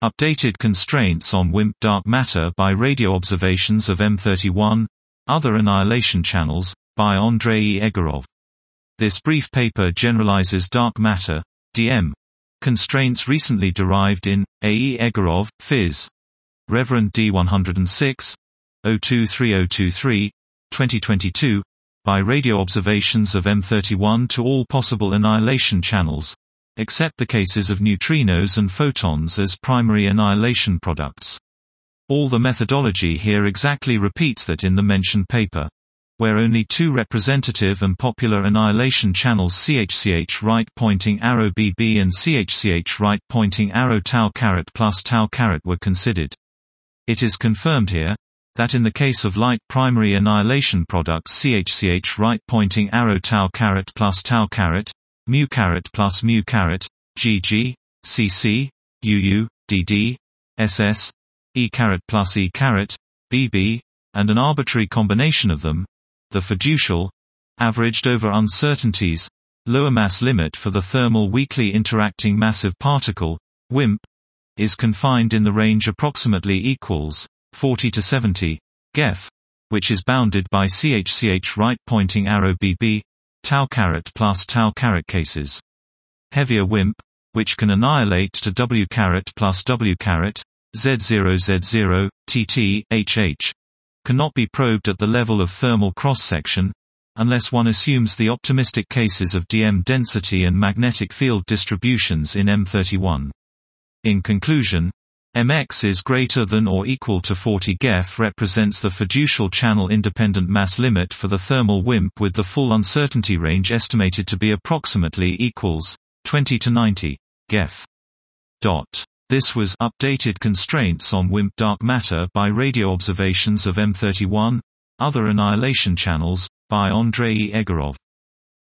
Updated constraints on WIMP dark matter by radio observations of M31, other annihilation channels, by Andrei Egorov. This brief paper generalizes dark matter, DM, constraints recently derived in A. E. Egorov, Phys. Rev. D. 106, 023023, 2022, by radio observations of M31 to all possible annihilation channels, except the cases of neutrinos and photons as primary annihilation products. All the methodology here exactly repeats that in the mentioned paper, where only two representative and popular annihilation channels CHCH right pointing arrow BB and CHCH right pointing arrow tau caret plus tau caret were considered. It is confirmed here that in the case of light primary annihilation products CHCH right pointing arrow tau caret plus tau caret, mu caret plus mu caret, GG, CC, UU, DD, SS, E caret plus E caret, BB, and an arbitrary combination of them, the fiducial, averaged over uncertainties, lower mass limit for the thermal weakly interacting massive particle, WIMP, is confined in the range approximately equals 40 to 70 GeV, which is bounded by CHCH right pointing arrow BB, tau caret plus tau caret cases. Heavier WIMP, which can annihilate to W caret plus W caret, Z0Z0, TT, HH, cannot be probed at the level of thermal cross-section, unless one assumes the optimistic cases of DM density and magnetic field distributions in M31. In conclusion, Mx is greater than or equal to 40 GeV represents the fiducial channel-independent mass limit for the thermal WIMP with the full uncertainty range estimated to be approximately equals 20 to 90 GeV. This was Updated Constraints on WIMP Dark Matter by Radio Observations of M31, Other Annihilation Channels, by Andrei Egorov.